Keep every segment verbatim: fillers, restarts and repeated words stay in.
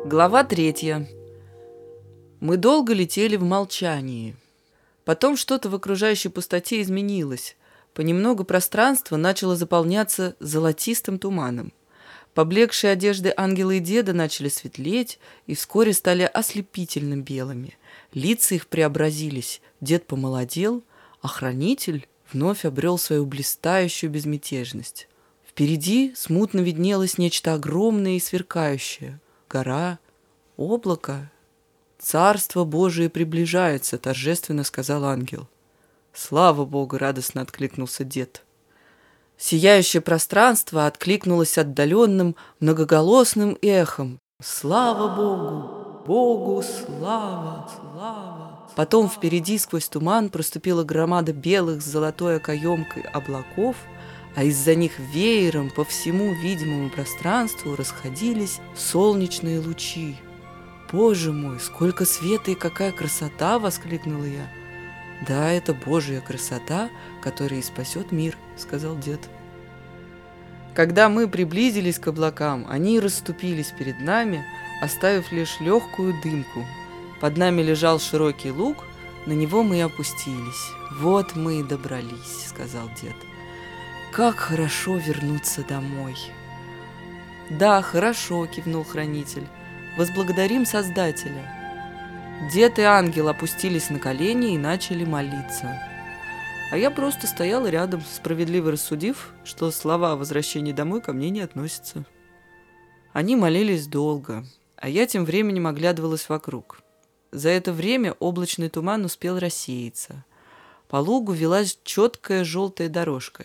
Глава третья. Мы долго летели в молчании. Потом что-то в окружающей пустоте изменилось. Понемногу пространство начало заполняться золотистым туманом. Поблекшие одежды ангела и деда начали светлеть и вскоре стали ослепительно белыми. Лица их преобразились, дед помолодел, а хранитель вновь обрел свою блистающую безмятежность. Впереди смутно виднелось нечто огромное и сверкающее. Гора, облако. «Царство Божие приближается», — торжественно сказал ангел. «Слава Богу!» — радостно откликнулся дед. Сияющее пространство откликнулось отдаленным, многоголосным эхом. «Слава Богу! Богу слава! Слава!» Потом впереди сквозь туман проступила громада белых с золотой окоемкой облаков, а из-за них веером по всему видимому пространству расходились солнечные лучи. «Боже мой, сколько света и какая красота!» — воскликнула я. «Да, это Божья красота, которая и спасет мир», — сказал дед. Когда мы приблизились к облакам, они расступились перед нами, оставив лишь легкую дымку. Под нами лежал широкий луг, на него мы и опустились. «Вот мы и добрались», — сказал дед. «Как хорошо вернуться домой!» «Да, хорошо», — кивнул хранитель. «Возблагодарим Создателя». Дед и ангел опустились на колени и начали молиться. А я просто стояла рядом, справедливо рассудив, что слова о возвращении домой ко мне не относятся. Они молились долго, а я тем временем оглядывалась вокруг. За это время облачный туман успел рассеяться. По лугу велась четкая желтая дорожка.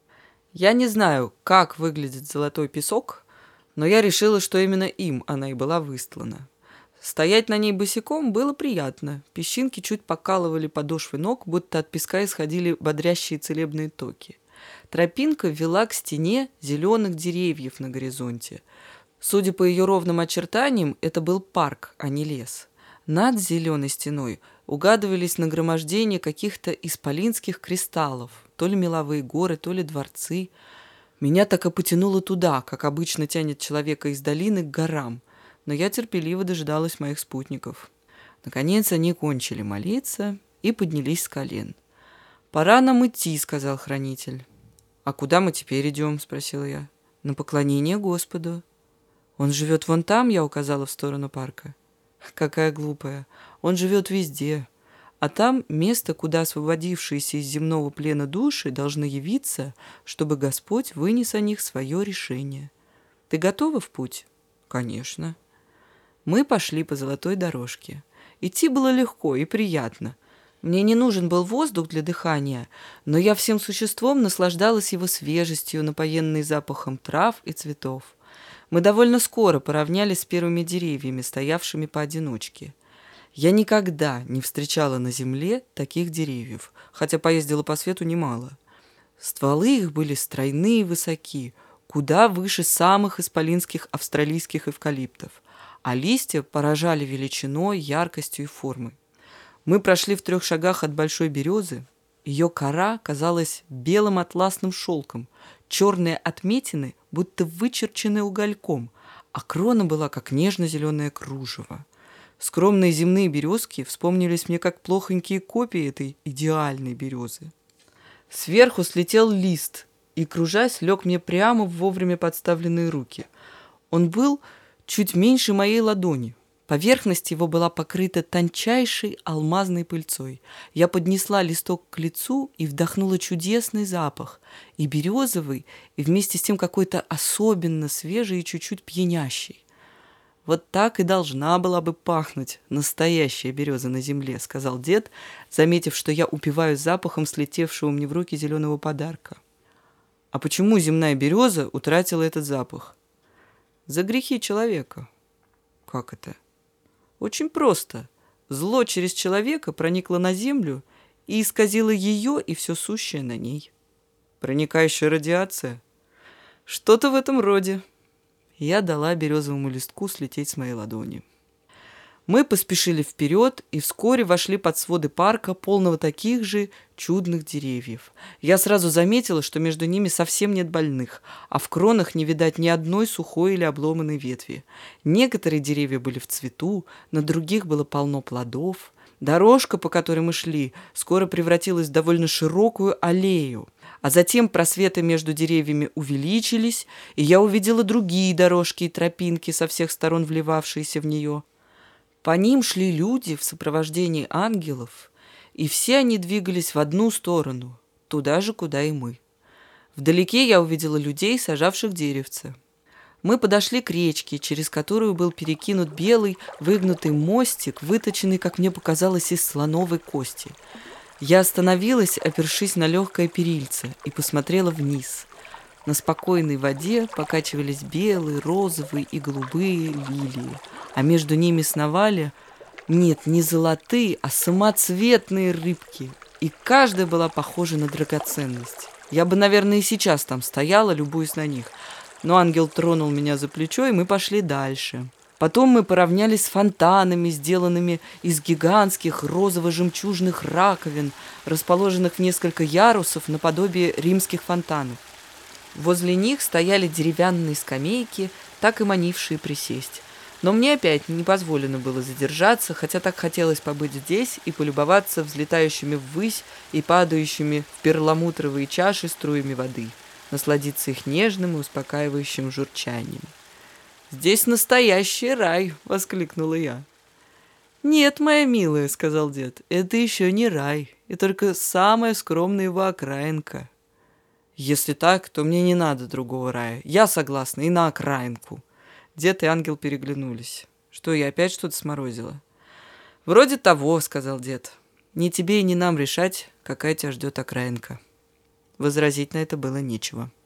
Я не знаю, как выглядит золотой песок, но я решила, что именно им она и была выстлана. Стоять на ней босиком было приятно. Песчинки чуть покалывали подошвы ног, будто от песка исходили бодрящие целебные токи. Тропинка вела к стене зеленых деревьев на горизонте. Судя по ее ровным очертаниям, это был парк, а не лес. Над зеленой стеной угадывались нагромождения каких-то исполинских кристаллов, то ли меловые горы, то ли дворцы. Меня так и потянуло туда, как обычно тянет человека из долины к горам, но я терпеливо дожидалась моих спутников. Наконец они кончили молиться и поднялись с колен. «Пора нам идти», — сказал хранитель. «А куда мы теперь идем?» — спросила я. «На поклонение Господу». «Он живет вон там», — я указала в сторону парка. «Какая глупая. Он живет везде. А там место, куда освободившиеся из земного плена души должны явиться, чтобы Господь вынес о них свое решение. Ты готова в путь?» «Конечно». Мы пошли по золотой дорожке. Идти было легко и приятно. Мне не нужен был воздух для дыхания, но я всем существом наслаждалась его свежестью, напоенной запахом трав и цветов. Мы довольно скоро поравнялись с первыми деревьями, стоявшими поодиночке. Я никогда не встречала на земле таких деревьев, хотя поездила по свету немало. Стволы их были стройные и высоки, куда выше самых исполинских австралийских эвкалиптов, а листья поражали величиной, яркостью и формой. Мы прошли в трех шагах от большой березы. Ее кора казалась белым атласным шелком, черные отметины будто вычерчены угольком, а крона была как нежно-зеленое кружево. Скромные земные березки вспомнились мне как плохонькие копии этой идеальной березы. Сверху слетел лист и, кружась, лег мне прямо в вовремя подставленные руки. Он был чуть меньше моей ладони. Поверхность его была покрыта тончайшей алмазной пыльцой. Я поднесла листок к лицу и вдохнула чудесный запах, и березовый, и вместе с тем какой-то особенно свежий и чуть-чуть пьянящий. «Вот так и должна была бы пахнуть настоящая береза на земле», — сказал дед, заметив, что я упиваюсь запахом слетевшего мне в руки зеленого подарка. «А почему земная береза утратила этот запах?» «За грехи человека». «Как это?» «Очень просто. Зло через человека проникло на землю и исказило ее и все сущее на ней». «Проникающая радиация?» «Что-то в этом роде». Я дала березовому листку слететь с моей ладони. Мы поспешили вперед и вскоре вошли под своды парка, полного таких же чудных деревьев. Я сразу заметила, что между ними совсем нет больных, а в кронах не видать ни одной сухой или обломанной ветви. Некоторые деревья были в цвету, на других было полно плодов. Дорожка, по которой мы шли, скоро превратилась в довольно широкую аллею, а затем просветы между деревьями увеличились, и я увидела другие дорожки и тропинки, со всех сторон вливавшиеся в нее. По ним шли люди в сопровождении ангелов, и все они двигались в одну сторону, туда же, куда и мы. Вдалеке я увидела людей, сажавших деревца. Мы подошли к речке, через которую был перекинут белый выгнутый мостик, выточенный, как мне показалось, из слоновой кости. Я остановилась, опершись на легкое перильце, и посмотрела вниз. На спокойной воде покачивались белые, розовые и голубые лилии, а между ними сновали, нет, не золотые, а самоцветные рыбки, и каждая была похожа на драгоценность. Я бы, наверное, и сейчас там стояла, любуясь на них, но ангел тронул меня за плечо, и мы пошли дальше. Потом мы поравнялись с фонтанами, сделанными из гигантских розово-жемчужных раковин, расположенных в несколько ярусов наподобие римских фонтанов. Возле них стояли деревянные скамейки, так и манившие присесть. Но мне опять не позволено было задержаться, хотя так хотелось побыть здесь и полюбоваться взлетающими ввысь и падающими в перламутровые чаши струями воды, насладиться их нежным и успокаивающим журчанием. «Здесь настоящий рай!» — воскликнула я. «Нет, моя милая», — сказал дед, — «это еще не рай, и только самая скромная его окраинка». «Если так, то мне не надо другого рая. Я согласна и на окраинку». Дед и ангел переглянулись. «Что, я опять что-то сморозила?» «Вроде того», — сказал дед. «Не тебе и не нам решать, какая тебя ждет окраинка». Возразить на это было нечего.